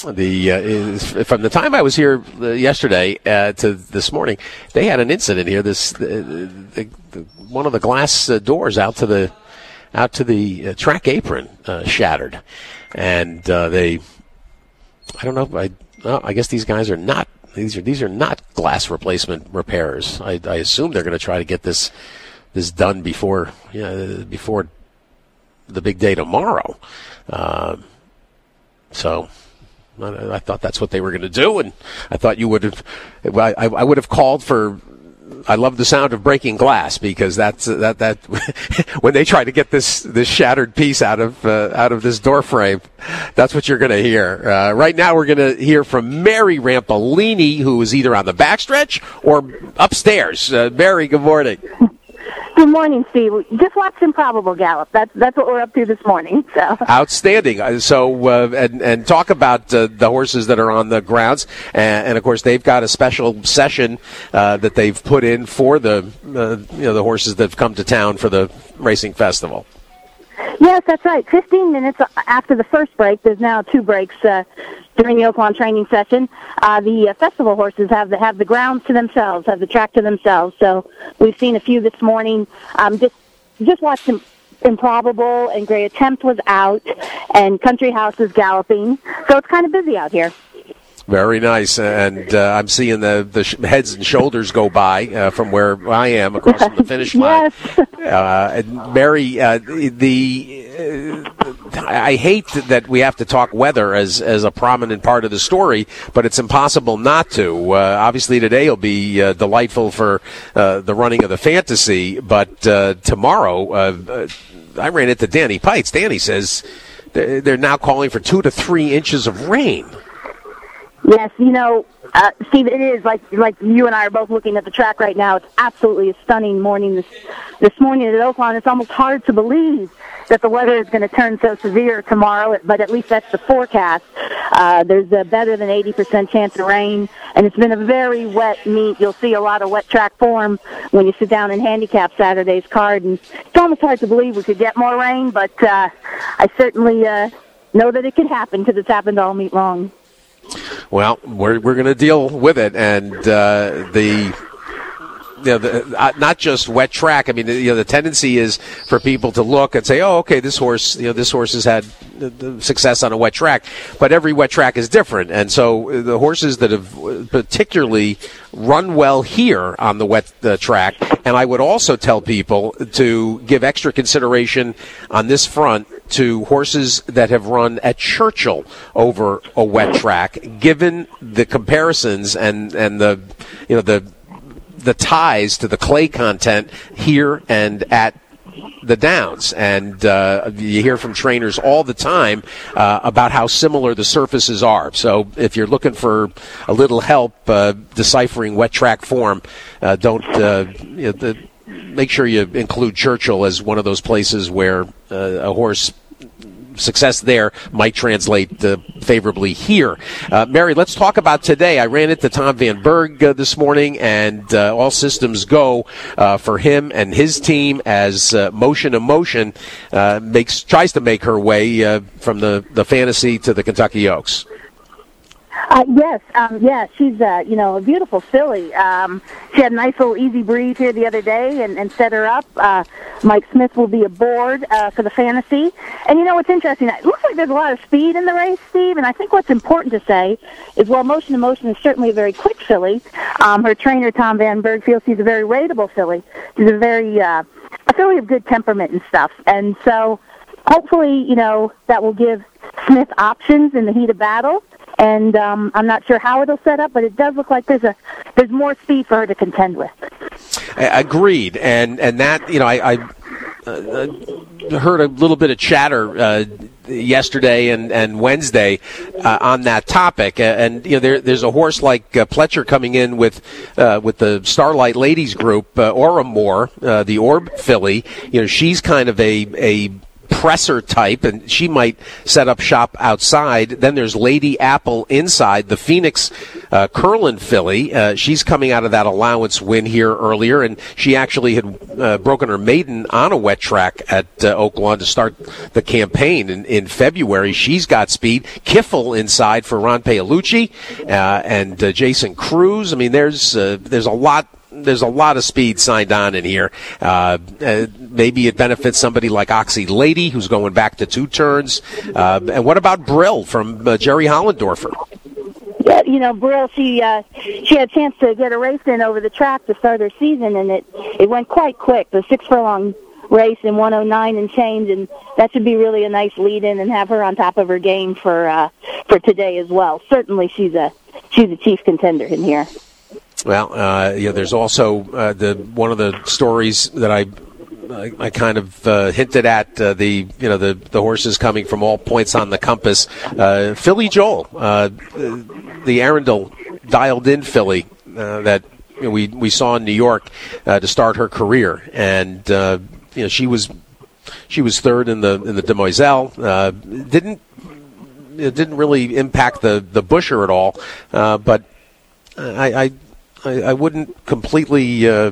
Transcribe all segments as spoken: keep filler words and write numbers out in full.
the uh, is, from the time I was here uh, yesterday uh, to this morning, they had an incident here. This the, the, the, one of the glass uh, doors out to the out to the uh, track apron uh, shattered, and uh, they I don't know I well, I guess these guys are not these are these are not glass replacement repairers. I, I assume they're going to try to get this this done before you know, before the big day tomorrow. Uh, so. I thought that's what they were going to do, and I thought you would have. I, I would have called for. I love the sound of breaking glass because that's that that when they try to get this this shattered piece out of uh, out of this door frame, that's what you're going to hear. Uh, right now, we're going to hear from Mary Rampolini, who is either on the backstretch or upstairs. Uh, Mary, good morning. Good morning, Steve. Just watched Improbable Gallop. That's that's what we're up to this morning. So outstanding. So uh, and and talk about uh, the horses that are on the grounds, and, and of course they've got a special session uh, that they've put in for the uh, you know the horses that have come to town for the racing festival. Yes, that's right. Fifteen minutes after the first break, there's now two breaks uh, during the Oaklawn training session. Uh, the uh, festival horses have the have the grounds to themselves, have the track to themselves. So we've seen a few this morning. Um, just just watched them. Improbable and Great Attempt was out, and Country House is galloping. So it's kind of busy out here. Very nice, and uh, I'm seeing the, the sh- heads and shoulders go by uh, from where I am across from the finish line. Yes. Uh, and Mary, uh, the uh, I hate that we have to talk weather as as a prominent part of the story, but it's impossible not to. Uh, obviously, today will be uh, delightful for uh, the running of the Fantasy, but uh, tomorrow, uh, I ran into Danny Pites. Danny says they're now calling for two to three inches of rain. Yes, you know, uh, Steve, it is like like you and I are both looking at the track right now. It's absolutely a stunning morning this this morning at Oaklawn. It's almost hard to believe that the weather is going to turn so severe tomorrow, but at least that's the forecast. Uh, there's a better than eighty percent chance of rain, and it's been a very wet meet. You'll see a lot of wet track form when you sit down and handicap Saturday's card, and it's almost hard to believe we could get more rain, but uh, I certainly uh, know that it could happen because it's happened all meet long. Well, we're we're going to deal with it, and uh, the. You know, the, uh, not just wet track. I mean, the, you know, the tendency is for people to look and say, "Oh, okay, this horse, you know, this horse has had uh, success on a wet track." But every wet track is different, and so the horses that have particularly run well here on the wet uh, track. And I would also tell people to give extra consideration on this front to horses that have run at Churchill over a wet track, given the comparisons and and the you know the. the ties to the clay content here and at the Downs. And uh, you hear from trainers all the time uh, about how similar the surfaces are. So if you're looking for a little help uh, deciphering wet track form, uh, don't uh, you know, the, make sure you include Churchill as one of those places where uh, a horse success there might translate uh, favorably here. Uh, Mary, let's talk about today. I ran into Tom Van Berg uh, this morning, and uh, all systems go uh, for him and his team as uh, Motion Emotion uh, makes tries to make her way uh, from the, the Fantasy to the Kentucky Oaks. Uh, yes, um, yeah, she's, uh, you know, a beautiful filly. Um, she had a nice little easy breeze here the other day and, and set her up. Uh, Mike Smith will be aboard uh, for the Fantasy. And, you know, what's interesting, it looks like there's a lot of speed in the race, Steve, and I think what's important to say is while Motion Emotion is certainly a very quick filly, um, her trainer, Tom Van Berg, feels she's a very rateable filly. She's a very, uh, a filly of good temperament and stuff. And so hopefully, you know, that will give Smith options in the heat of battle. And um, I'm not sure how it'll set up, but it does look like there's a there's more speed for her to contend with. Agreed, and and that you know I, I uh, heard a little bit of chatter uh, yesterday and, and Wednesday uh, on that topic, and you know there, there's a horse like uh, Pletcher coming in with uh, with the Starlight Ladies group, uh, Aura Moore, uh, the Orb filly. You know she's kind of a a presser type, and she might set up shop outside. Then there's Lady Apple inside, the Phoenix uh, Curlin filly. Uh, she's coming out of that allowance win here earlier, and she actually had uh, broken her maiden on a wet track at uh, Oaklawn to start the campaign in, in February. She's got speed. Kiffle inside for Ron Paolucci uh, and uh, Jason Cruz. I mean, there's uh, there's a lot. There's a lot of speed signed on in here. Uh, uh, maybe it benefits somebody like Oxy Lady, who's going back to two turns. Uh, and what about Brill from uh, Jerry Hollendorfer? Yeah, you know, Brill, she uh, she had a chance to get a race in over the track to start her season, and it, it went quite quick. The six furlong race in one oh nine and change, and that should be really a nice lead-in and have her on top of her game for uh, for today as well. Certainly, she's a she's a chief contender in here. Well, uh, yeah, there's also uh, the one of the stories that I I, I kind of uh, hinted at uh, the you know the, the horses coming from all points on the compass. Uh, Philly Joel, uh, the Arundel dialed in filly uh, that you know, we we saw in New York uh, to start her career, and uh, you know she was she was third in the in the Demoiselle. Uh, didn't it didn't really impact the the Busher at all, uh, but I. I I, I wouldn't completely uh,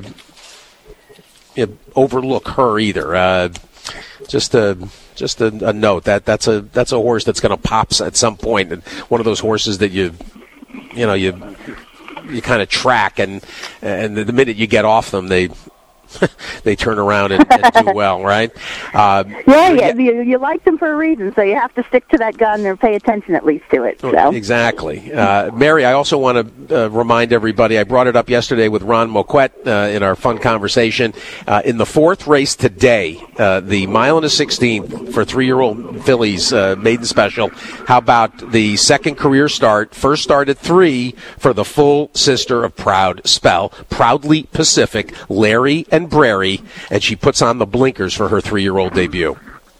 you know, overlook her either. Uh, just a just a, a note that that's a that's a horse that's going to pop at some point, and one of those horses that you you know you you kind of track, and and the minute you get off them, they. they turn around and, and do well, right? Uh, yeah, yeah. You, you like them for a reason, so you have to stick to that gun or pay attention at least to it. So. Exactly. Uh, Mary, I also want to uh, remind everybody, I brought it up yesterday with Ron Moquette uh, in our fun conversation. Uh, in the fourth race today, uh, the mile and a sixteenth for three-year-old fillies, uh, maiden special. How about the second career start, first start at three for the full sister of Proud Spell, Proudly Pacific, Larry and Brary, and she puts on the blinkers for her three-year-old debut.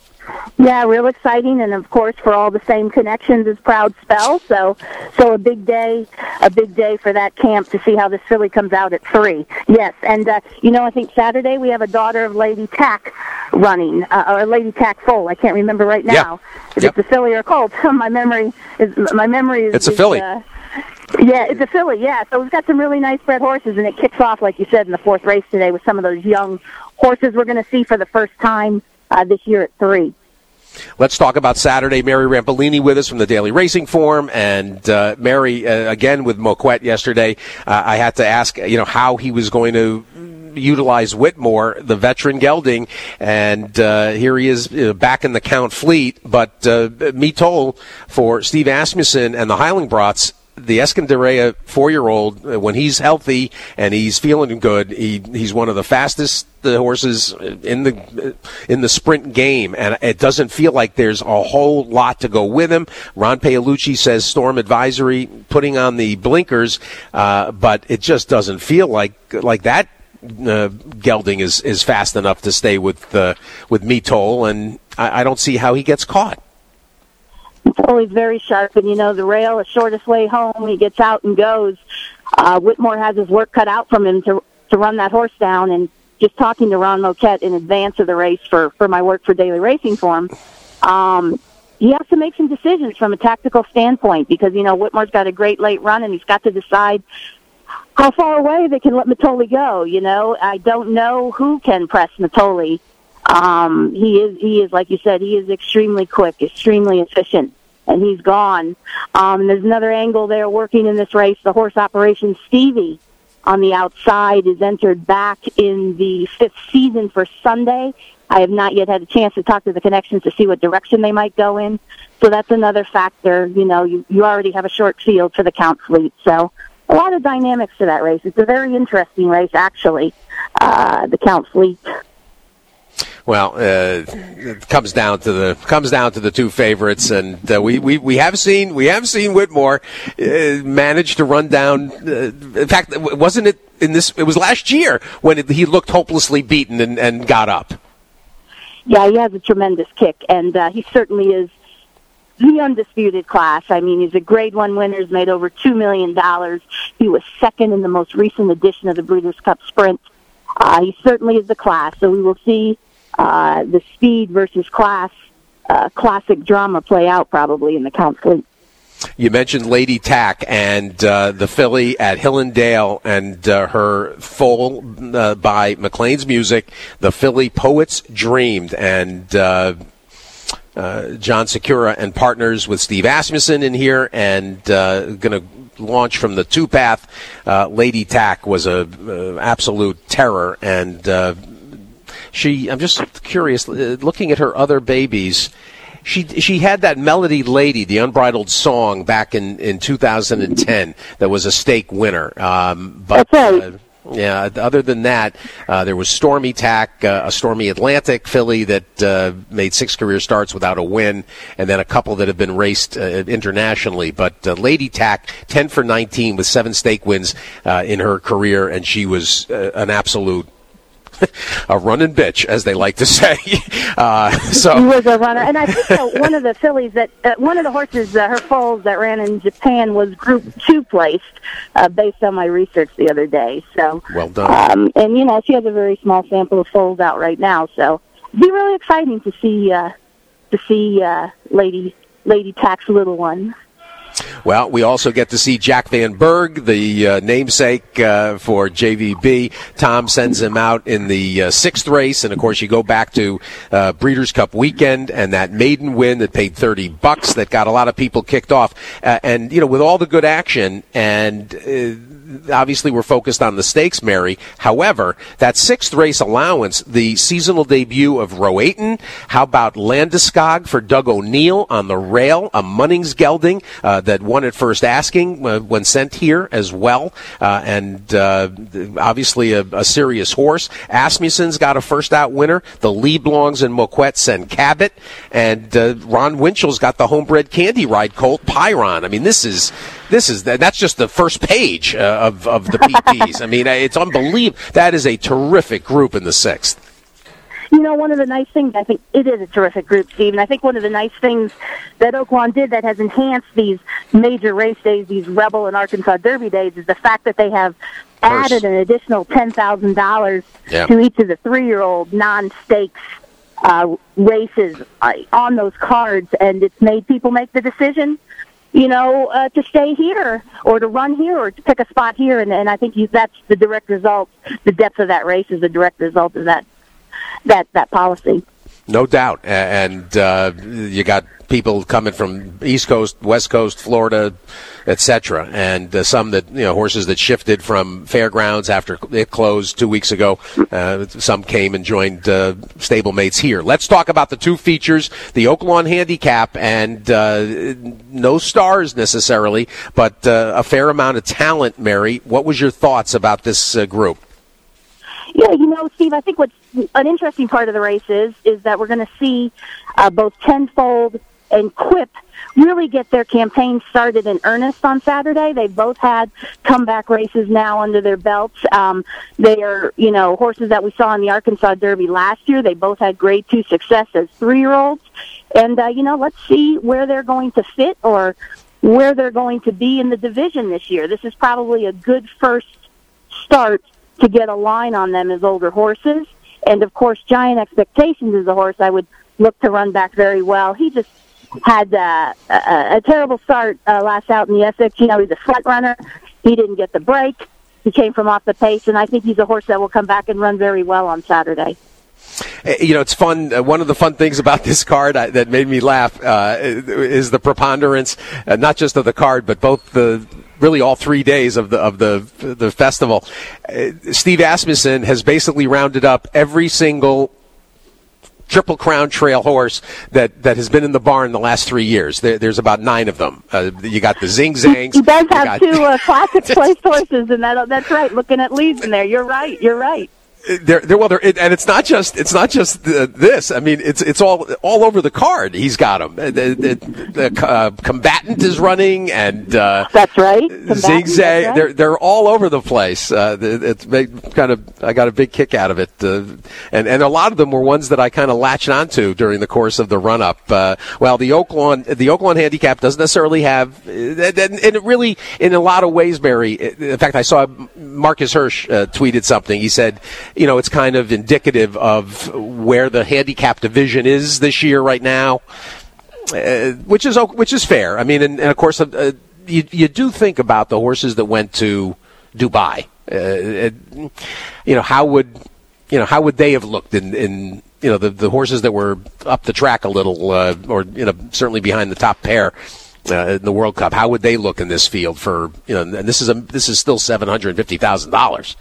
Yeah, real exciting, and of course for all the same connections as Proud Spell. So, so a big day, a big day for that camp to see how this filly comes out at three. Yes, and uh, you know, I think Saturday we have a daughter of Lady Tack running, uh, or Lady Tack Full. I can't remember right now yeah. if yep. it's a filly or a colt. my memory is my memory is. It's a is, filly. Uh, Yeah, it's a filly, yeah. So we've got some really nice bred horses, and it kicks off, like you said, in the fourth race today with some of those young horses we're going to see for the first time uh, this year at three. Let's talk about Saturday. Mary Rampolini with us from the Daily Racing Form, and uh, Mary, uh, again with Moquette yesterday. Uh, I had to ask, you know, how he was going to utilize Whitmore, the veteran gelding, and uh, here he is uh, back in the Count Fleet. But uh, me told for Steve Asmussen and the Heilingbrats, the Escondrea four-year-old, uh, when he's healthy and he's feeling good, he he's one of the fastest uh, horses in the in the sprint game, and it doesn't feel like there's a whole lot to go with him. Ron Paolucci says Storm Advisory putting on the blinkers, uh, but it just doesn't feel like like that. Uh, gelding is, is fast enough to stay with uh, with Mitol, and I, I don't see how he gets caught. It's always very sharp, and you know, the rail, the shortest way home, he gets out and goes. Uh, Whitmore has his work cut out from him to to run that horse down, and just talking to Ron Moquette in advance of the race for, for my work for Daily Racing Form, um, he has to make some decisions from a tactical standpoint because, you know, Whitmore's got a great late run, and he's got to decide how far away they can let Mitole go, you know. I don't know who can press Mitole. Um, he is, he is, like you said, he is extremely quick, extremely efficient, and he's gone. Um, there's another angle there working in this race. The horse Operation Stevie on the outside is entered back in the fifth season for Sunday. I have not yet had a chance to talk to the connections to see what direction they might go in. So that's another factor. You know, you, you already have a short field for the Count Fleet. So a lot of dynamics to that race. It's a very interesting race, actually, uh, the Count Fleet. Well, uh, it comes down to the comes down to the two favorites, and uh, we, we, we have seen we have seen Whitmore uh, manage to run down. Uh, in fact, wasn't it in this? It was last year when it, he looked hopelessly beaten and, and got up. Yeah, he has a tremendous kick, and uh, he certainly is the undisputed class. I mean, he's a Grade One winner. He's made over two million dollars. He was second in the most recent edition of the Breeders' Cup Sprint. Uh, he certainly is the class. So we will see uh, the speed versus class uh, classic drama play out probably in the Count Fleet. You mentioned Lady Tack and uh, the filly at Hillendale and uh, her foal uh, by McLean's Music, the filly Poets Dreamed, and uh, uh, John Secura and partners with Steve Asmussen in here, and uh, going to launch from the two-path. Uh, Lady Tack was a uh, absolute terror, and uh, she. I'm just curious, uh, looking at her other babies. She she had that Melody Lady, the Unbridled Song, back in, in two thousand ten that was a stake winner. Um, but That's right. uh, yeah, other than that, uh, there was Stormy Tack, uh, a Stormy Atlantic filly that uh, made six career starts without a win, and then a couple that have been raced uh, internationally. But uh, Lady Tack, ten for nineteen with seven stake wins uh, in her career, and she was uh, an absolute a running bitch, as they like to say. Uh, so he was a runner, and I think uh, one of the fillies that uh, one of the horses, uh, her foals that ran in Japan, was Group Two placed, uh, based on my research the other day. So well done. Um, and you know, she has a very small sample of foals out right now, so it'd be really exciting to see uh, to see uh, Lady Lady Tack's little one. Well, we also get to see Jack Van Berg, the uh, namesake uh, for J V B. Tom sends him out in the uh, sixth race, and of course you go back to uh, Breeders' Cup weekend and that maiden win that paid thirty bucks that got a lot of people kicked off. Uh, and you know, with all the good action, and uh, obviously we're focused on the stakes, Mary. However, that sixth race allowance, the seasonal debut of Roaten. How about Landeskog for Doug O'Neill on the rail, a Munnings gelding uh, that won at first asking uh, when sent here as well, uh, and uh, obviously a, a serious horse. Asmussen's got a first out winner. The Leblongs and Moquettes and Cabot, and uh, Ron Winchell's got the homebred Candy Ride colt Pyron. I mean, this is this is that's just the first page uh, of of the P Ps. I mean, it's unbelievable. That is a terrific group in the sixth. You know, one of the nice things, I think it is a terrific group, Steve, and I think one of the nice things that Oaklawn did that has enhanced these major race days, these Rebel and Arkansas Derby days, is the fact that they have added an additional ten thousand dollars yeah. to each of the three-year-old non-stakes uh, races uh, on those cards, and it's made people make the decision, you know, uh, to stay here or to run here or to pick a spot here, and, and I think you, that's the direct result. The depth of that race is the direct result of that. that that policy. No doubt. And uh, you got people coming from East Coast, West Coast, Florida, et cetera, and uh, some that, you know, horses that shifted from fairgrounds after it closed two weeks ago. Uh, some came and joined uh, stablemates here. Let's talk about the two features, the Oaklawn Handicap, and uh, no stars necessarily, but uh, a fair amount of talent, Mary. What was your thoughts about this uh, group? Yeah, you know, Steve, I think what's an interesting part of the race is, is that we're going to see uh, both Tenfold and Quip really get their campaign started in earnest on Saturday. They've both had comeback races now under their belts. Um, they are, you know, horses that we saw in the Arkansas Derby last year. They both had grade two success as three-year-olds. And, uh, you know, let's see where they're going to fit or where they're going to be in the division this year. This is probably a good first start to get a line on them as older horses. And, of course, Giant Expectations is a horse I would look to run back very well. He just had uh, a, a terrible start uh, last out in the Essex. You know, he's a front runner. He didn't get the break. He came from off the pace, and I think he's a horse that will come back and run very well on Saturday. You know, it's fun. Uh, one of the fun things about this card uh, that made me laugh uh, is the preponderance, uh, not just of the card, but both the really all three days of the of the the festival. Uh, Steve Asmussen has basically rounded up every single Triple Crown Trail horse that, that has been in the barn the last three years. There, there's about nine of them. Uh, you got the Zing Zangs. He does have got... two uh, classic place horses, and that, that's right. Looking at leads in there, you're right. You're right. They're, they're, well, they're, and it's not just it's not just uh, this. I mean, it's it's all all over the card. He's got them. The, the, the uh, Combatant is running, and uh, that's right. Zigzag. Right. They're they're all over the place. Uh, it's made kind of I got a big kick out of it, uh, and and a lot of them were ones that I kind of latched onto during the course of the run up. Uh, well, the Oaklawn the Oaklawn Handicap doesn't necessarily have, and, and it really, in a lot of ways, Mary. In fact, I saw Marcus Hirsch uh, tweeted something. He said, you know, it's kind of indicative of where the handicap division is this year right now, uh, which is which is fair. I mean, and, and of course, uh, you you do think about the horses that went to Dubai. Uh, it, you know, how would you know how would they have looked in, in you know the, the horses that were up the track a little, uh, or you know certainly behind the top pair uh, in the World Cup? How would they look in this field for you know? And this is a this is still seven hundred fifty thousand dollars.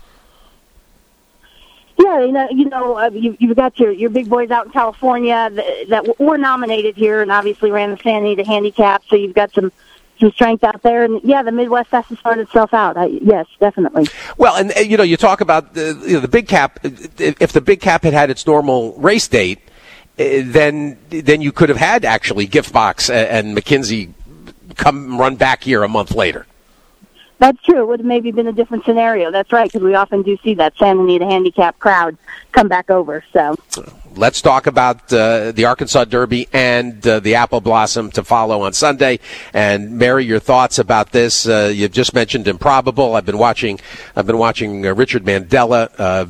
Yeah, you know, you know, uh, you, you've got your, your big boys out in California that, that were nominated here, and obviously ran the Santa Anita Handicap. So you've got some, some strength out there, and yeah, the Midwest has to sort itself out. I, yes, definitely. Well, and you know, you talk about the, you know, the big cap. If the big cap had had its normal race date, then then you could have had actually Gift Box and McKinsey come run back here a month later. That's true. It would have maybe been a different scenario. That's right, because we often do see that Santa Anita Handicap crowd come back over. So let's talk about uh, the Arkansas Derby and uh, the Apple Blossom to follow on Sunday. And Mary, your thoughts about this? Uh, you've just mentioned Improbable. I've been watching. I've been watching uh, Richard Mandella. Uh,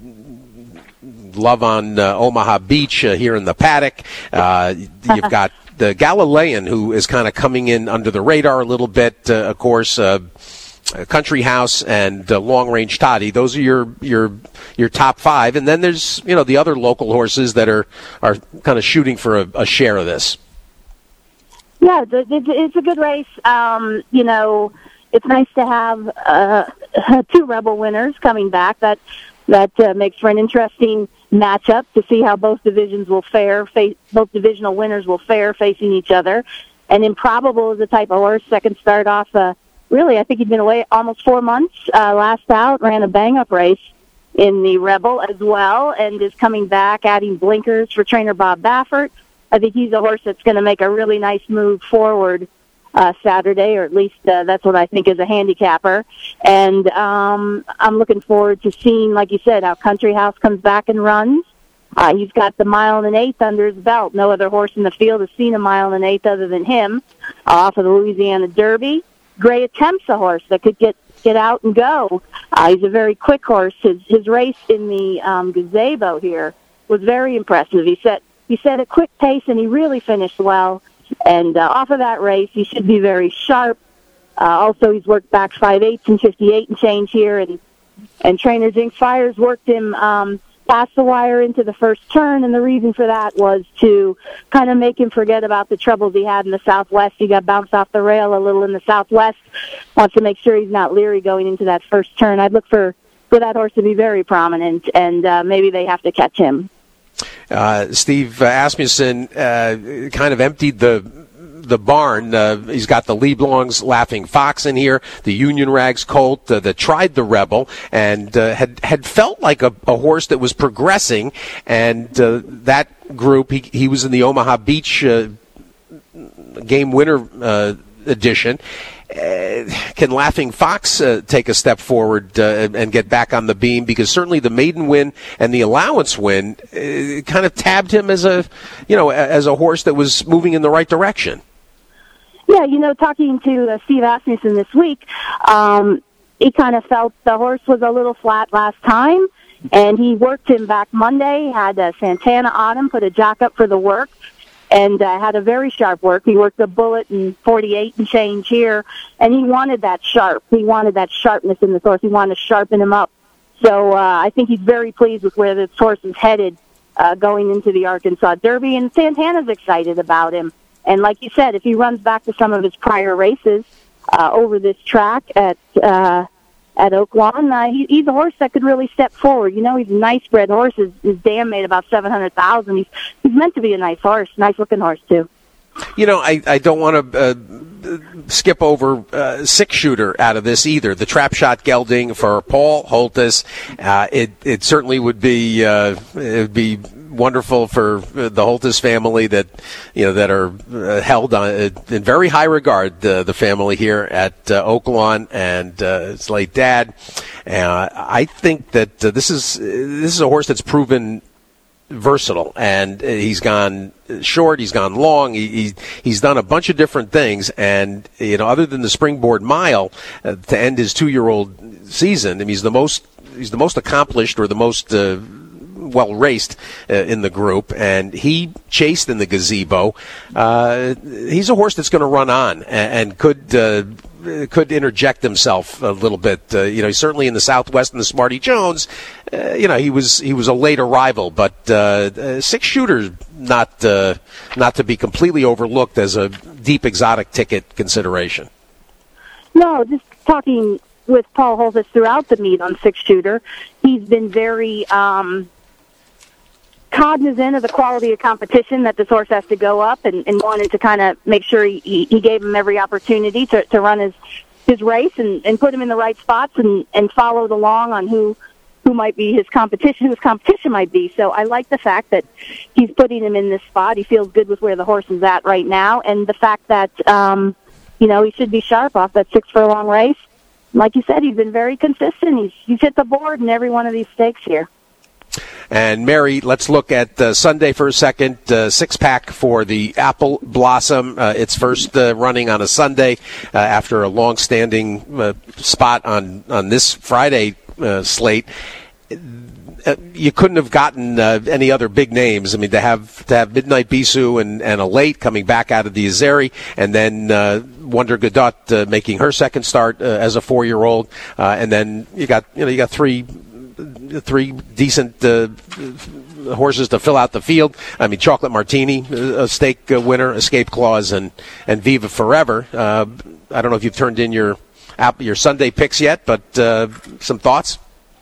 love on uh, Omaha Beach uh, here in the paddock. Uh, you've got the Galilean, who is kind of coming in under the radar a little bit. Uh, of course. Uh, Country House and uh, Long Range Toddy. Those are your your your top five, and then there's you know the other local horses that are are kind of shooting for a, a share of this. Yeah, it's a good race. Um, you know, it's nice to have uh, two Rebel winners coming back. That that uh, makes for an interesting matchup to see how both divisions will fare. Face, both divisional winners will fare facing each other. And Improbable is the type of horse that can start off. Uh, Really, I think he'd been away almost four months. Uh, last out, ran a bang-up race in the Rebel as well, and is coming back, adding blinkers for trainer Bob Baffert. I think he's a horse that's going to make a really nice move forward uh, Saturday, or at least uh, that's what I think as a handicapper. And um, I'm looking forward to seeing, like you said, how Country House comes back and runs. Uh, he's got the mile and an eighth under his belt. No other horse in the field has seen a mile and an eighth other than him uh, off of the Louisiana Derby. Gray Attempt's a horse that could get, get out and go. Uh, he's a very quick horse. His his race in the um, gazebo here was very impressive. He set he set a quick pace and he really finished well. And uh, off of that race, he should be very sharp. Uh, also, he's worked back five eighths and fifty-eight and change here, and and trainer Jinx Fires worked him um, past the wire into the first turn, and the reason for that was to kind of make him forget about the troubles he had in the Southwest. He got bounced off the rail a little in the Southwest. Wants to make sure he's not leery going into that first turn. I'd look for, for that horse to be very prominent, and uh, maybe they have to catch him. Uh, Steve Asmussen uh, kind of emptied the the barn. Uh, he's got the Leblongs Laughing Fox in here, the Union Rags Colt uh, that tried the Rebel and uh, had had felt like a, a horse that was progressing. And uh, that group, he he was in the Omaha Beach uh, game winner uh, edition. Uh, can Laughing Fox uh, take a step forward uh, and, and get back on the beam? Because certainly the maiden win and the allowance win uh, kind of tabbed him as a, you know, as a horse that was moving in the right direction. Yeah, you know, talking to uh, Steve Asmussen this week, um, he kind of felt the horse was a little flat last time, and he worked him back Monday, had uh, Santana on him, put a jock up for the work, and uh, had a very sharp work. He worked a bullet and forty-eight and change here, and he wanted that sharp. He wanted that sharpness in the horse. He wanted to sharpen him up. So uh, I think he's very pleased with where this horse is headed uh, going into the Arkansas Derby, and Santana's excited about him. And like you said, if he runs back to some of his prior races uh, over this track at uh, at Oaklawn, uh, he, he's a horse that could really step forward. You know, he's a nice-bred horse. His, his dam made about seven hundred thousand dollars. He's, he's meant to be a nice horse, nice-looking horse, too. You know, I, I don't want to uh, skip over uh, six-shooter out of this either. The trap shot gelding for Paul Holtis, uh, it it certainly would be uh, it would be wonderful for the Holtis family that you know that are uh, held on, uh, in very high regard. Uh, the family here at uh, Oaklawn and uh, his late dad. Uh, I think that uh, this is this is a horse that's proven versatile, and he's gone short, he's gone long, he, he he's done a bunch of different things, and you know, other than the Springboard Mile uh, to end his two-year-old season, I mean, he's the most he's the most accomplished or the most uh, well raced uh, in the group, and he chased in the Gazebo. Uh, he's a horse that's going to run on and, and could. Uh, could interject himself a little bit. Uh, you know, certainly in the Southwest and the Smarty Jones, uh, you know, he was he was a late arrival, but uh, uh, six shooters not uh, not to be completely overlooked as a deep exotic ticket consideration. No, just talking with Paul Holthus throughout the meet on six shooter, he's been very um, cognizant of the quality of competition that this horse has to go up, and, and wanted to kind of make sure he, he gave him every opportunity to, to run his his race and, and put him in the right spots and, and followed along on who who might be his competition, whose competition might be. So I like the fact that he's putting him in this spot. He feels good with where the horse is at right now, and the fact that um, you know, he should be sharp off that six furlong race. Like you said, he's been very consistent. He's he's hit the board in every one of these stakes here. And, Mary, let's look at uh, Sunday for a second. Uh, six-pack for the Apple Blossom. Uh, its first uh, running on a Sunday uh, after a long-standing uh, spot on, on this Friday uh, slate. Uh, you couldn't have gotten uh, any other big names. I mean, to have to have Midnight Bisou and, and a late coming back out of the Azeri, and then uh, Wonder Godot uh, making her second start uh, as a four-year-old, uh, and then you got you know you got three. Three decent uh, horses to fill out the field. I mean, Chocolate Martini, a stake uh, winner, Escape Clause, and, and Viva Forever. Uh, I don't know if you've turned in your your Sunday picks yet, but uh, some thoughts?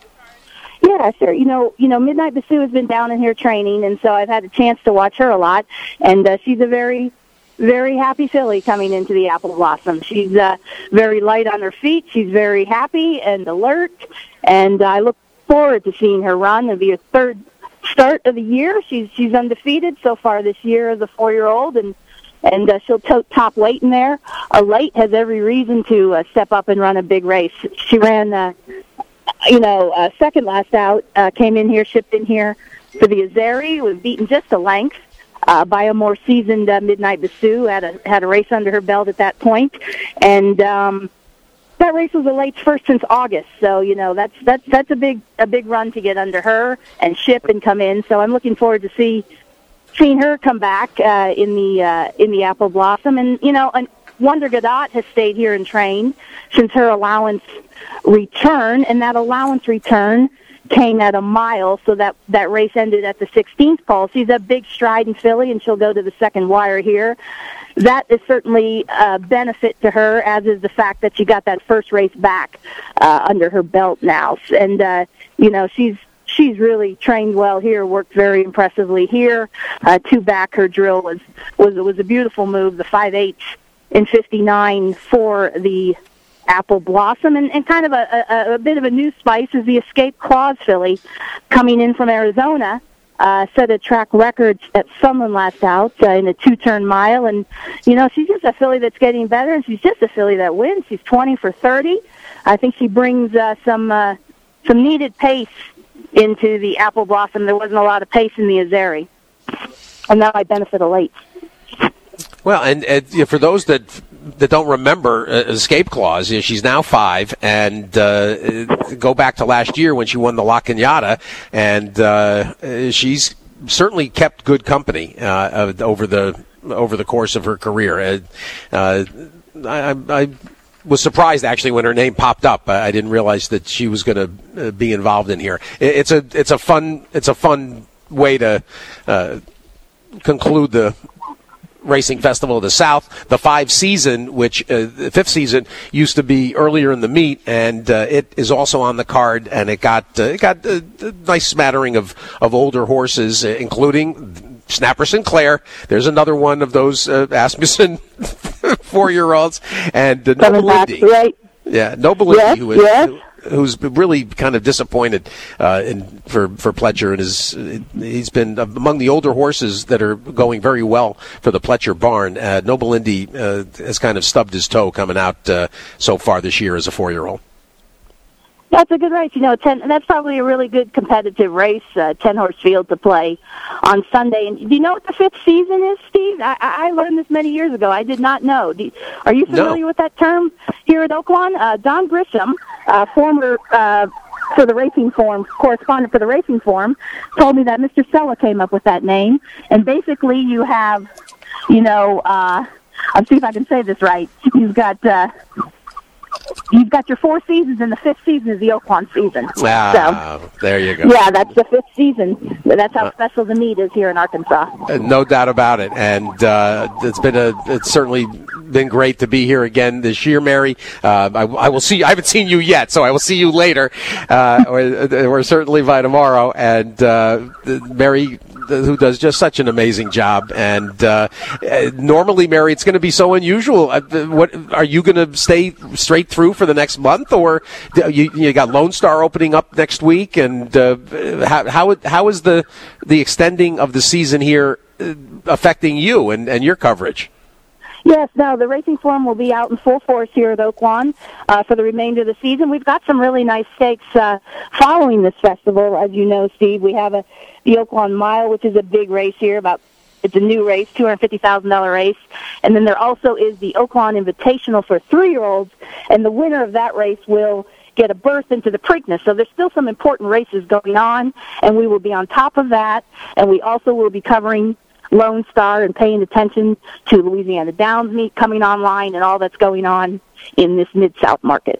Yeah, sure. You know, you know, Midnight Bisou has been down in here training, and so I've had a chance to watch her a lot, and uh, she's a very very happy filly coming into the Apple Blossom. She's uh, very light on her feet. She's very happy and alert, and I look forward to seeing her run. It'll be her third start of the year. She's she's undefeated so far this year as a four-year-old, and and uh, she'll tote top weight in there. A late has every reason to uh, step up and run a big race. She ran, uh, you know, uh, second last out, uh, came in here, shipped in here for the Azeri, was beaten just a length uh, by a more seasoned uh, Midnight Bisou. Had a had a race under her belt at that point, and um, that race was a late first since August, so you know that's that's that's a big a big run to get under her and ship and come in. So I'm looking forward to see seeing her come back uh, in the uh, in the Apple Blossom. And you know, and Wonder Godot has stayed here and trained since her allowance return, and that allowance return came at a mile, so that that race ended at the sixteenth pole. She's a big striding filly, and she'll go to the second wire here. That is certainly a benefit to her, as is the fact that she got that first race back uh, under her belt now. And, uh, you know, she's she's really trained well here, worked very impressively here. Uh, two back, her drill was, was, was a beautiful move, the five eighths in fifty-nine for the Apple Blossom. And, and kind of a, a, a bit of a new spice is the Escape Clause filly coming in from Arizona. Uh, set a track record at Sunland last out uh, in a two-turn mile. And, you know, she's just a filly that's getting better, and she's just a filly that wins. She's twenty for thirty. I think she brings uh, some uh, some needed pace into the Apple Blossom. There wasn't a lot of pace in the Azeri, and that might benefit a late. Well, and, and for those that that don't remember uh, Escape Clause, you know, she's now five, and uh, go back to last year when she won the La Cañada, and uh, she's certainly kept good company uh, over the over the course of her career. Uh, uh, I, I was surprised actually when her name popped up. I didn't realize that she was going to be involved in here. It's a it's a fun it's a fun way to uh, conclude the Racing Festival of the South. The five season, which uh, the fifth season used to be earlier in the meet, and uh, it is also on the card. And it got uh, it got a, a nice smattering of of older horses, uh, including Snapper Sinclair. There's another one of those uh, Asmussen four-year-olds, and uh, Noble Indy. Right. Yeah, Noble Indy, yes, who is. Yes. Who, who's really kind of disappointed uh, in, for for Pletcher, and is he's been among the older horses that are going very well for the Pletcher barn. Uh, Noble Indy uh, has kind of stubbed his toe coming out uh, so far this year as a four-year-old. That's a good race. You know, ten. That's probably a really good competitive race, uh, ten-horse field to play on Sunday. And do you know what the fifth season is, Steve? I, I learned this many years ago. I did not know. Do, are you familiar no. with that term here at Oaklawn? Uh, Don Grisham, uh, former uh, for the Racing Form correspondent for the Racing Form, told me that Mister Sella came up with that name. And basically, you have, you know, uh, I'll see if I can say this right. You've got. Uh, You've got your four seasons, and the fifth season is the Oaklawn season. Ah, so, there you go. Yeah, that's the fifth season. That's how special the meet is here in Arkansas. Uh, no doubt about it, and uh, it's been a. It's certainly been great to be here again this year, Mary. Uh, I, I will see. I haven't seen you yet, so I will see you later, uh, or, or certainly by tomorrow. And uh, Mary, who does just such an amazing job, and uh, normally, Mary, it's going to be so unusual. Uh, what are you going to stay straight through for the next month, or you, you got Lone Star opening up next week, and uh, how, how how is the the extending of the season here affecting you and, and your coverage? Yes, no, the Racing Forum will be out in full force here at Oaklawn uh, for the remainder of the season. We've got some really nice stakes uh, following this festival. As you know, Steve, we have a the Oaklawn Mile, which is a big race here. About It's a new race, two hundred fifty thousand dollars race. And then there also is the Oaklawn Invitational for three-year-olds, and the winner of that race will get a berth into the Preakness. So there's still some important races going on, and we will be on top of that. And we also will be covering Lone Star and paying attention to Louisiana Downs meet coming online and all that's going on in this Mid-South market.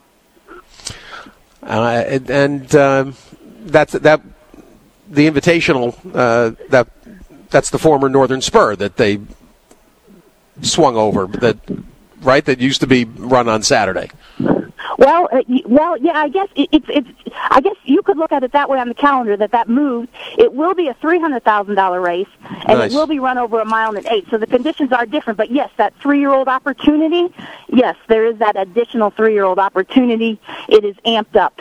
Uh, and and um, that's that. The Invitational uh, that that's the former Northern Spur that they swung over. That right that used to be run on Saturday. Well, uh, well, yeah. I guess it, it's it's. I guess you could look at it that way on the calendar. That that moved. It will be a three hundred thousand dollar race, and nice. It will be run over a mile and an eight. So the conditions are different. But yes, that three year old opportunity. Yes, there is that additional three year old opportunity. It is amped up.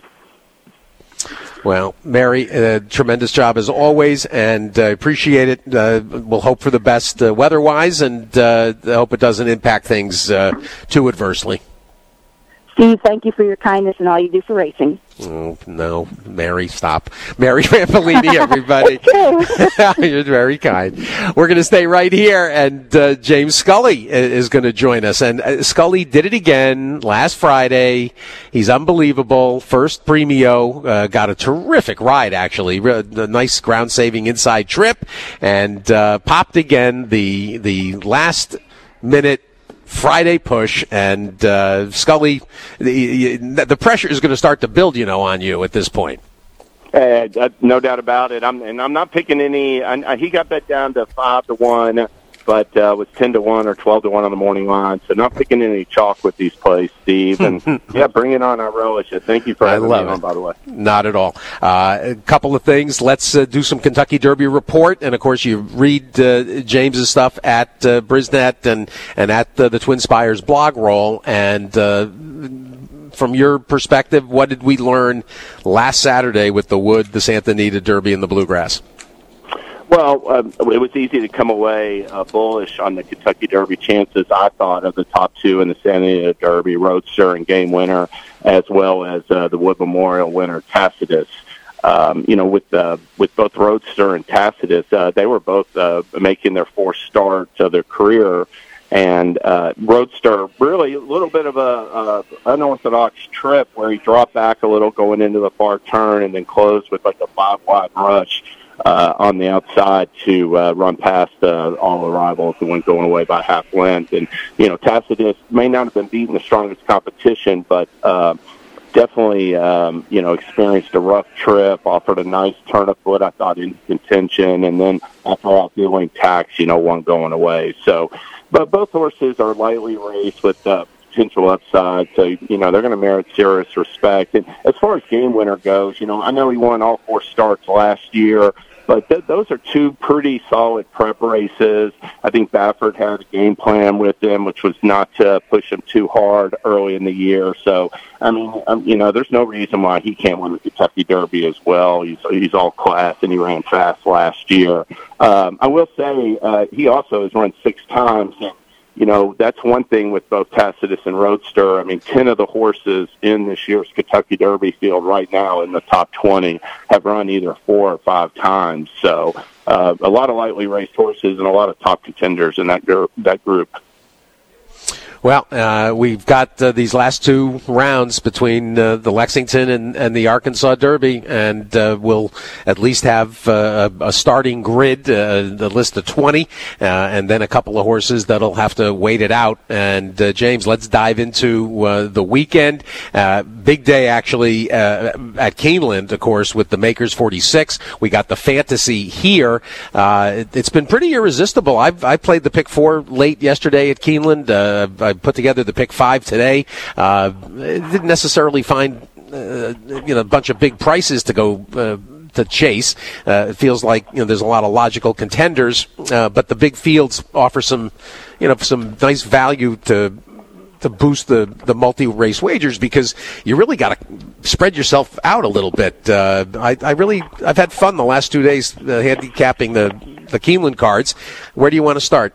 Well, Mary, uh, tremendous job as always, and uh, appreciate it. Uh, we'll hope for the best uh, weather-wise, and uh, I hope it doesn't impact things uh, too adversely. Steve, thank you for your kindness and all you do for racing. Oh, no, Mary, stop. Mary Rampolini, everybody. You're very kind. We're going to stay right here, and uh, James Scully is going to join us. And uh, Scully did it again last Friday. He's unbelievable. First Premio, uh, got a terrific ride, actually. A nice ground-saving inside trip, and uh, popped again the the last minute Friday push, and uh, Scully, the, the pressure is going to start to build, you know, on you at this point. Uh, no doubt about it. I'm, and I'm not picking any. I, he got bet down to five to one, but uh, was ten to one or twelve to one on the morning line. So not picking any chalk with these plays, Steve. And yeah, bring it on. I relish it. Thank you for having me on, by the way. Not at all. Uh, a couple of things. Let's uh, do some Kentucky Derby report, and of course you read uh, James's stuff at uh, Brisnet and and at uh, the Twin Spires blog roll. And uh, from your perspective, what did we learn last Saturday with the Wood, the Santa Anita Derby, and the Bluegrass? Well, um, it was easy to come away uh, bullish on the Kentucky Derby chances, I thought, of the top two in the Santa Anita Derby, Roadster and Game Winner, as well as uh, the Wood Memorial winner, Tacitus. Um, you know, with uh, with both Roadster and Tacitus, uh, they were both uh, making their fourth starts of their career. And uh, Roadster, really a little bit of a uh, unorthodox trip where he dropped back a little going into the far turn and then closed with like a five-wide rush uh, on the outside to uh, run past uh, all the rivals and went going away by half length. And, you know, Tacitus may not have been beating the strongest competition, but uh, definitely, um, you know, experienced a rough trip, offered a nice turn of foot, I thought, in contention, and then after outdealing Tax, you know, one going away. So, but both horses are lightly raced with uh, potential upside, so, you know, they're going to merit serious respect. And as far as Game Winner goes, you know, I know he won all four starts last year, but th- those are two pretty solid prep races. I think Baffert had a game plan with him, which was not to push him too hard early in the year. So, I mean, um, you know, there's no reason why he can't win the Kentucky Derby as well. He's he's all class, and he ran fast last year. Um, I will say uh, he also has run six times. And you know, that's one thing with both Tacitus and Roadster. I mean, ten of the horses in this year's Kentucky Derby field right now in the top twenty have run either four or five times. So uh, a lot of lightly raced horses and a lot of top contenders in that, gr- that group. Well, uh, we've got uh, these last two rounds between uh, the Lexington and, and the Arkansas Derby, and uh, we'll at least have uh, a starting grid, uh, the list of twenty, uh, and then a couple of horses that'll have to wait it out. And, uh, James, let's dive into uh, the weekend. Uh, big day, actually, uh, at Keeneland, of course, with the Makers forty-six. We got the Fantasy here. Uh, it, it's been pretty irresistible. I've I played the pick four late yesterday at Keeneland. Uh, I put together the pick five today. Uh, didn't necessarily find uh, you know a bunch of big prices to go uh, to chase. Uh, it feels like you know there's a lot of logical contenders, uh, but the big fields offer some you know some nice value to to boost the, the multi-race wagers because you really got to spread yourself out a little bit. Uh, I, I really I've had fun the last two days uh, handicapping the the Keeneland cards. Where do you want to start?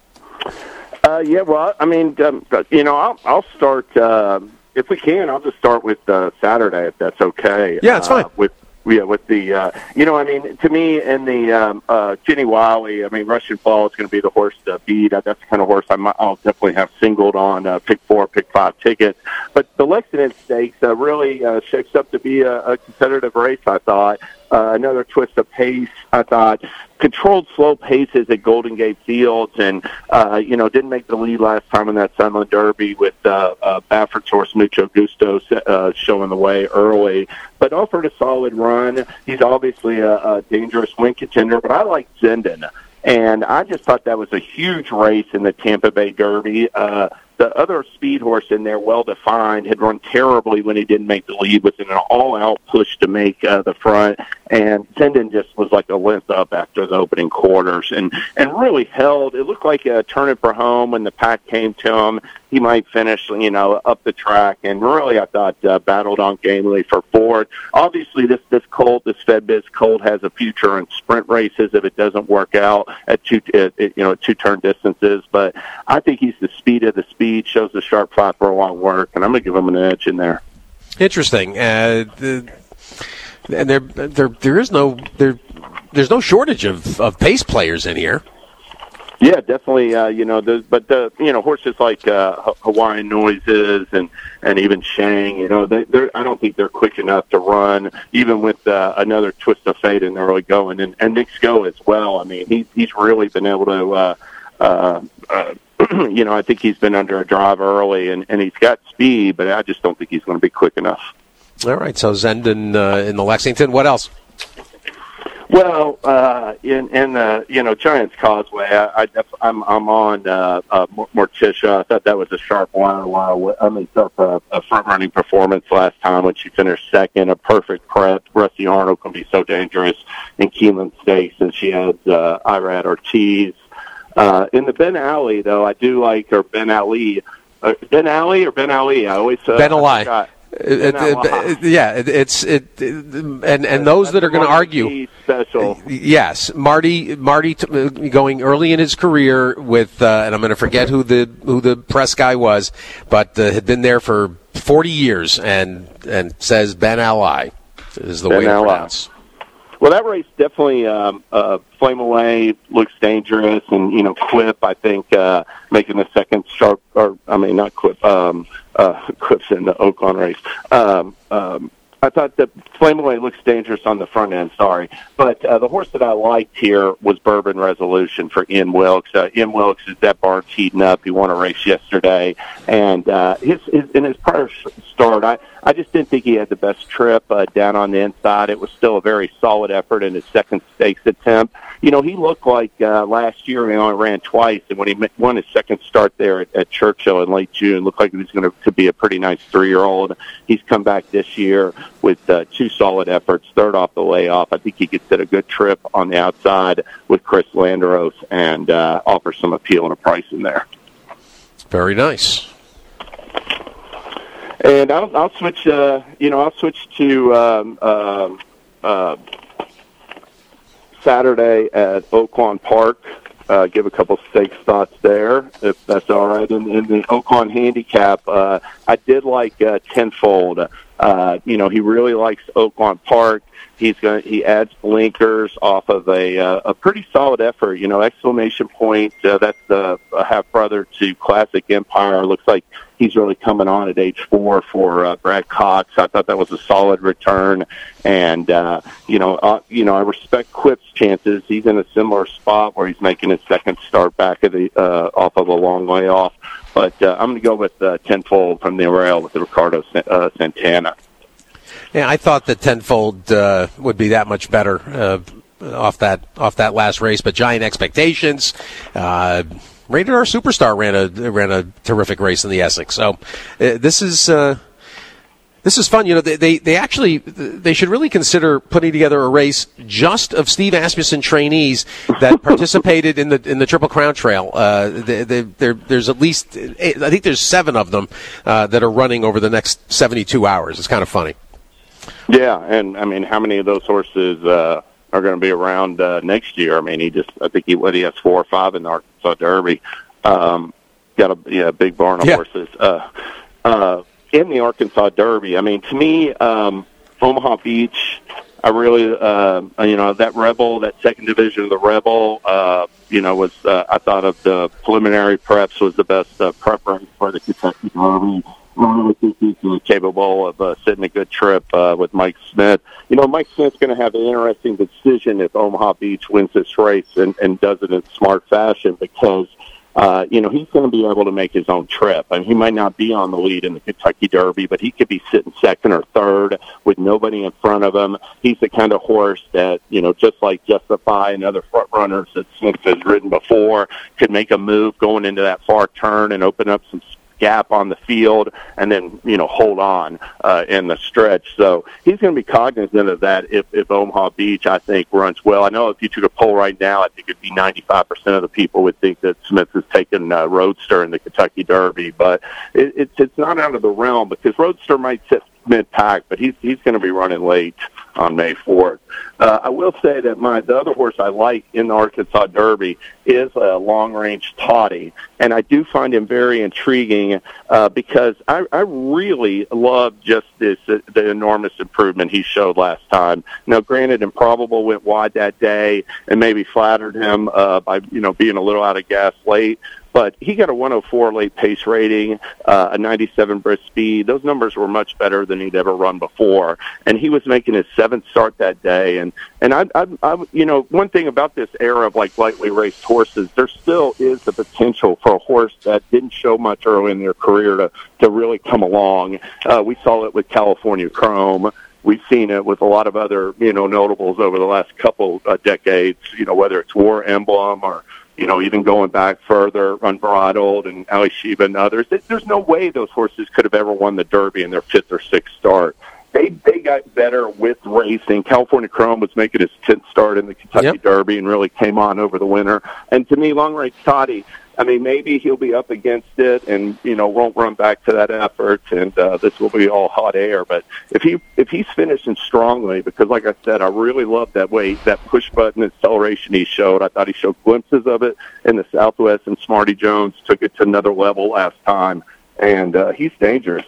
Uh, yeah, well, I mean, um, you know, I'll, I'll start, uh, if we can, I'll just start with uh, Saturday, if that's okay. Yeah, it's fine. Uh, with Yeah, with the, uh, you know, I mean, to me, in the um, uh, Jenny Wiley, I mean, Russian Fall is going to be the horse to beat. That's the kind of horse I might, I'll definitely have singled on uh, pick four, pick five tickets. But the Lexington Stakes uh, really uh, shapes up to be a, a competitive race, I thought. Uh, another twist of pace, I thought. Controlled slow paces at Golden Gate Fields, and uh, you know didn't make the lead last time in that Sunland Derby with uh, uh, Baffert's horse Mucho Gusto uh, showing the way early, but offered a solid run. He's obviously a, a dangerous win contender, but I like Zenden, and I just thought that was a huge race in the Tampa Bay Derby. Uh, The other speed horse in there, well-defined, had run terribly when he didn't make the lead with an all-out push to make uh, the front, and Zenden just was like a length up after the opening quarters and, and really held. It looked like a turn it for home when the pack came to him. He might finish, you know, up the track, and really I thought uh, battled on gamely for Ford. Obviously, this this Colt, this FedBiz Colt, has a future in sprint races if it doesn't work out at two, at, you know, two turn distances. But I think he's the speed of the speed, shows the sharp flat for a long work, and I'm going to give him an edge in there. Interesting. Uh, the, and there, there, there is no there, there's no shortage of, of pace players in here. Yeah, definitely. Uh, you know, the, but the you know horses like uh, Hawaiian Noises and, and even Shang. You know, they they're I don't think they're quick enough to run, even with uh, another twist of fate in the early going. And and Nick Sko as well. I mean, he he's really been able to. Uh, uh, uh, you know, I think he's been under a drive early, and, and he's got speed, but I just don't think he's going to be quick enough. All right, so Zenden uh, in the Lexington. What else? Well, uh, in in the you know Giants Causeway, I, I def- I'm I'm on uh, uh, Morticia. I thought that was a sharp one. While I mean, tough uh, a front running performance last time when she finished second. A perfect prep. Rusty Arnold can be so dangerous in Keeneland Stakes, and she has uh, Irad Ortiz. Uh, in the Ben Ali, though, I do like or Ben Ali, uh, Ben Ali or Ben Ali. I always uh, Ben Ali. It, it, it, yeah, it, it's it, it, and and those That's that are going to argue. Special. Yes, Marty. Marty t- going early in his career with, uh, and I'm going to forget who the who the press guy was, but uh, had been there for forty years, and and says Ben Ali is the Ben way to Ali. pronounce. Well, that race definitely, um, uh, Flame Away looks dangerous, and, you know, Quip, I think, uh, making the second sharp, or, I mean, not Quip, um, uh, Quip's in the Oaklawn race. Um, um, I thought that Flame Away looks dangerous on the front end, sorry. But uh, the horse that I liked here was Bourbon Resolution for Ian Wilkes. Uh, Ian Wilkes is that barn heating up. He won a race yesterday. And uh, his, his in his prior start, I, I just didn't think he had the best trip uh, down on the inside. It was still a very solid effort in his second stakes attempt. You know, he looked like uh, last year he only ran twice, and when he won his second start there at, at Churchill in late June, looked like he was going to be a pretty nice three-year-old. He's come back this year with uh, two solid efforts, third off the layoff. I think he could set a good trip on the outside with Chris Landeros and uh, offer some appeal and a price in there. Very nice. And I'll, I'll switch. Uh, you know, I'll switch to um, uh, uh, Saturday at Oaklawn Park. uh, give a couple stakes thoughts there, if that's all right. In, in the Oaklawn handicap, uh, I did like uh, Tenfold. Uh, you know, he really likes Oaklawn Park. He's going. He adds blinkers off of a uh, a pretty solid effort. You know, exclamation point. Uh, that's the uh, half brother to Classic Empire. Looks like he's really coming on at age four for uh, Brad Cox. I thought that was a solid return, and uh, you know, uh, you know, I respect Quip's chances. He's in a similar spot where he's making his second start back at the uh, off of a long way off. But uh, I'm going to go with uh, Tenfold from the rail with the Ricardo uh, Santana. Yeah, I thought that Tenfold uh, would be that much better uh, off that off that last race, but Giant Expectations, uh, Rated R Superstar ran a ran a terrific race in the Essex. So uh, this is uh, this is fun. You know, they, they they actually they should really consider putting together a race just of Steve Asmussen trainees that participated in the in the Triple Crown Trail. Uh, they, they, there's at least eight, I think there's seven of them uh, that are running over the next seventy-two hours. It's kind of funny. Yeah, and I mean, how many of those horses uh, are going to be around uh, next year? I mean, he just, I think he, what, he has four or five in the Arkansas Derby. Um, got a yeah, big barn of yeah. horses. Uh, uh, in the Arkansas Derby, I mean, to me, um, Omaha Beach, I really, uh, you know, that Rebel, that second division of the Rebel, uh, you know, was, uh, I thought of the preliminary preps was the best uh, preference for the Kentucky Derby. I think he's capable of uh, sitting a good trip uh, with Mike Smith. You know, Mike Smith's going to have an interesting decision if Omaha Beach wins this race and, and does it in smart fashion because, uh, you know, he's going to be able to make his own trip. I mean, he might not be on the lead in the Kentucky Derby, but he could be sitting second or third with nobody in front of him. He's the kind of horse that, you know, just like Justify and other front runners that Smith has ridden before, could make a move going into that far turn and open up some gap on the field and then, you know, hold on uh, in the stretch. So he's going to be cognizant of that if, if Omaha Beach, I think, runs well. I know if you took a poll right now, I think it'd be ninety-five percent of the people would think that Smith has taken uh, Roadster in the Kentucky Derby, but it, it's it's not out of the realm because Roadster might sit mid-pack, but he's he's going to be running late on May fourth. Uh, I will say that my the other horse I like in the Arkansas Derby is a long-range Toddy, and I do find him very intriguing uh, because I, I really love just this uh, the enormous improvement he showed last time. Now, granted, Improbable went wide that day and maybe flattered him uh, by you know being a little out of gas late. But he got a one oh four late pace rating, uh, a ninety-seven brisk speed. Those numbers were much better than he'd ever run before. And he was making his seventh start that day. And, and I, I, I, you know, one thing about this era of like lightly raced horses, there still is the potential for a horse that didn't show much early in their career to, to really come along. Uh, we saw it with California Chrome. We've seen it with a lot of other, you know, notables over the last couple uh, decades, you know, whether it's War Emblem or, you know, even going back further, Unbridled and Ali Sheba and others. There's no way those horses could have ever won the Derby in their fifth or sixth start. They they got better with racing. California Chrome was making his tenth start in the Kentucky yep. Derby and really came on over the winter. And to me, Long Range Toddy, I mean, maybe he'll be up against it and, you know, won't run back to that effort, and uh, this will be all hot air. But if he if he's finishing strongly, because like I said, I really love that way, that push-button acceleration he showed. I thought he showed glimpses of it in the Southwest, and Smarty Jones took it to another level last time, and uh, he's dangerous.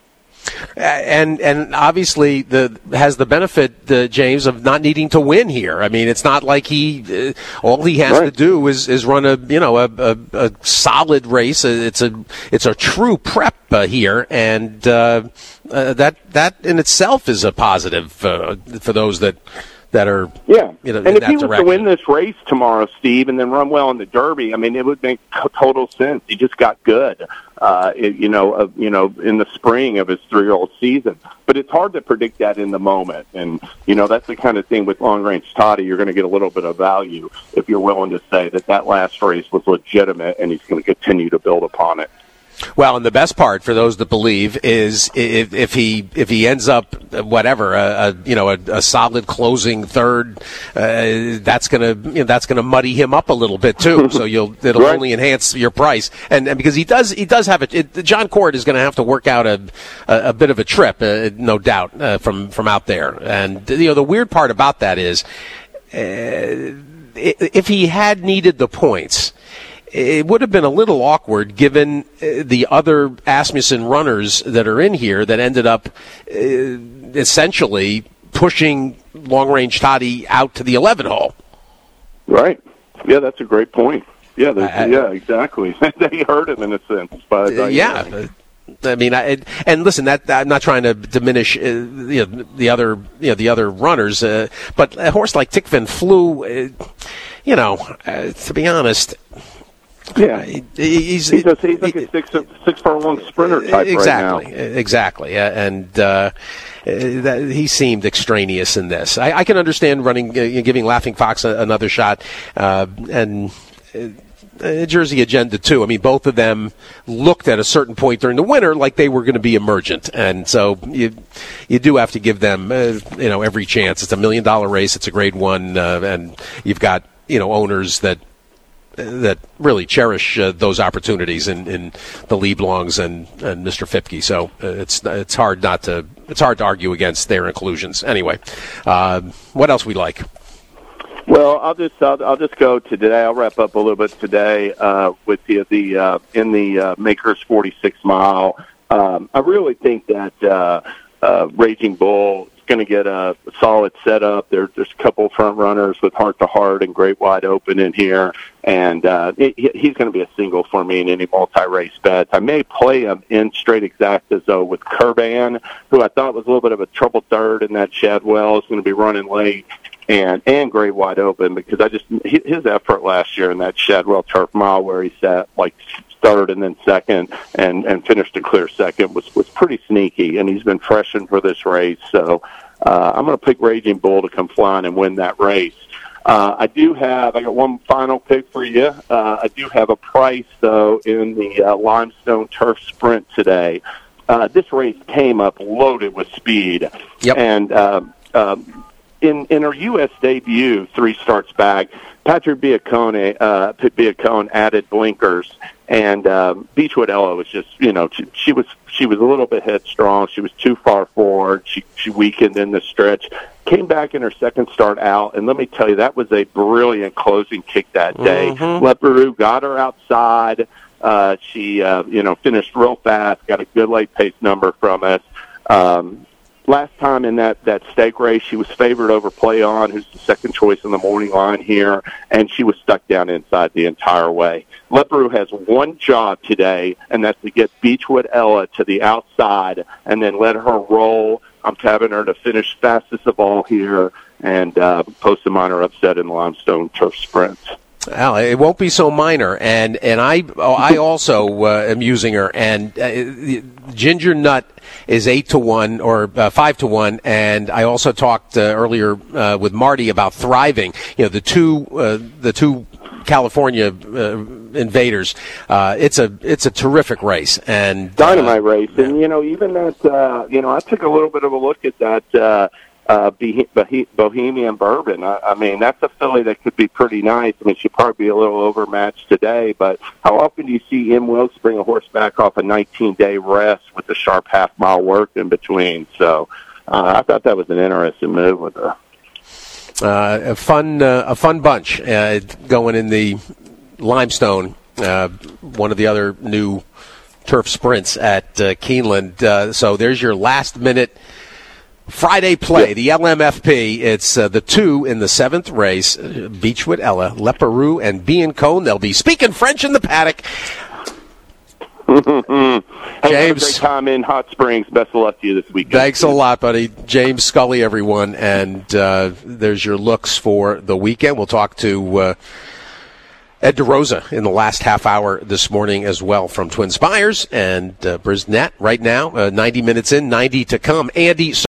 And and obviously the has the benefit, uh, James, of not needing to win here. I mean, it's not like he uh, all he has right. to do is, is run a you know a, a, a solid race. It's a it's a true prep uh, here, and uh, uh, that that in itself is a positive uh, for those that. That are yeah, you know, and in if that he was direction. to win this race tomorrow, Steve, and then run well in the Derby, I mean, it would make total sense. He just got good, uh, it, you know, uh, you know, in the spring of his three-year-old season. But it's hard to predict that in the moment, and you know, that's the kind of thing with Long Range Toddy. You're going to get a little bit of value if you're willing to say that that last race was legitimate, and he's going to continue to build upon it. Well, and the best part for those that believe is if, if he if he ends up whatever a, a you know a, a solid closing third, uh, that's gonna you know, that's gonna muddy him up a little bit too. So you'll it'll right. only enhance your price, and, and because he does he does have it. it John Court is going to have to work out a a, a bit of a trip, uh, no doubt, uh, from from out there. And you know the weird part about that is. Uh, if he had needed the points, it would have been a little awkward given the other Asmussen runners that are in here that ended up uh, essentially pushing long-range Toddy out to the eleven hole. Right. Yeah, that's a great point. Yeah, I, yeah, exactly. They hurt him in a sense. But, uh, yeah. I mean, I, and listen, that I'm not trying to diminish uh, you know, the other you know the other runners, uh, but a horse like Tickfin Flew, uh, you know, uh, to be honest. Yeah, he, he's, he's, a, he's like a six six furlong sprinter type exactly, right now. Exactly, uh, and uh, that, he seemed extraneous in this. I, I can understand running, uh, giving Laughing Fox a, another shot, uh, and uh, Jersey Agenda too. I mean, both of them looked at a certain point during the winter like they were going to be emergent, and so you you do have to give them uh, you know every chance. It's a million dollar race. It's a Grade One, uh, and you've got you know owners that. that really cherish uh, those opportunities in, in the Leblongs and, and Mister Fipke. So uh, it's it's hard not to it's hard to argue against their inclusions. Anyway, uh, what else we like? Well, I'll just I'll, I'll just go to today. I'll wrap up a little bit today uh, with the the uh, in the uh, Makers forty-six mile. Um, I really think that uh, uh, Raging Bull going to get a solid setup. There, there's a couple front runners with Heart to Heart and Great Wide Open in here, and uh, it, he's going to be a single for me in any multi-race bets. I may play him in straight exactas, though, with Kurban, who I thought was a little bit of a trouble third in that Shadwell. Is going to be running late, and and Great Wide Open, because I just his effort last year in that Shadwell Turf Mile where he sat like third and then second and, and finished a clear second was, was pretty sneaky, and he's been freshened for this race. So uh, I'm going to pick Raging Bull to come flying and win that race. Uh, I do have, I got one final pick for you. Uh, I do have a price, though, in the uh, Limestone Turf Sprint today. Uh, this race came up loaded with speed. Yep. And uh, uh, in, in her U S debut, three starts back, Patrick Biancone, uh, Biancone added blinkers, and um, Beechwood Ella was just, you know, she, she was she was a little bit headstrong. She was too far forward. She she weakened in the stretch. Came back in her second start out, and let me tell you, that was a brilliant closing kick that day. Mm-hmm. Leparoux got her outside. Uh, she, uh, you know, finished real fast, got a good late pace number from us. Um, Last time in that, that stake race, she was favored over Play On, who's the second choice in the morning line here, and she was stuck down inside the entire way. Leparoux has one job today, and that's to get Beechwood Ella to the outside and then let her roll. I'm having her to finish fastest of all here and uh, post a minor upset in the Limestone Turf Sprints. Well, it won't be so minor, and and I oh, I also uh, am using her, and uh, Ginger Nut is eight to one or uh, five to one, and I also talked uh, earlier uh, with Marty about Thriving. You know, the two uh, the two California uh, invaders. Uh, it's a it's a terrific race and dynamite uh, race, yeah. And you know, even that uh, you know, I took a little bit of a look at that. Uh, Uh, Bohemian Bourbon. I, I mean, that's a filly that could be pretty nice. I mean, she'd probably be a little overmatched today, but how often do you see M. Wilkes bring a horse back off a nineteen-day rest with a sharp half-mile work in between? So uh, I thought that was an interesting move with her. Uh, a fun, uh, a fun bunch uh, going in the Limestone. Uh, one of the other new turf sprints at uh, Keeneland. Uh, so there's your last-minute Friday play, the L M F P. It's uh, the two in the seventh race, uh, Beechwood Ella, Leparoux, and Biancone. They'll be speaking French in the paddock. Hey, James, great time in Hot Springs. Best of luck to you this weekend. Thanks a lot, buddy. James Scully, everyone. And uh, there's your looks for the weekend. We'll talk to uh, Ed DeRosa in the last half hour this morning as well from Twin Spires and uh, Brisnet right now. Uh, ninety minutes in, ninety to come. Andy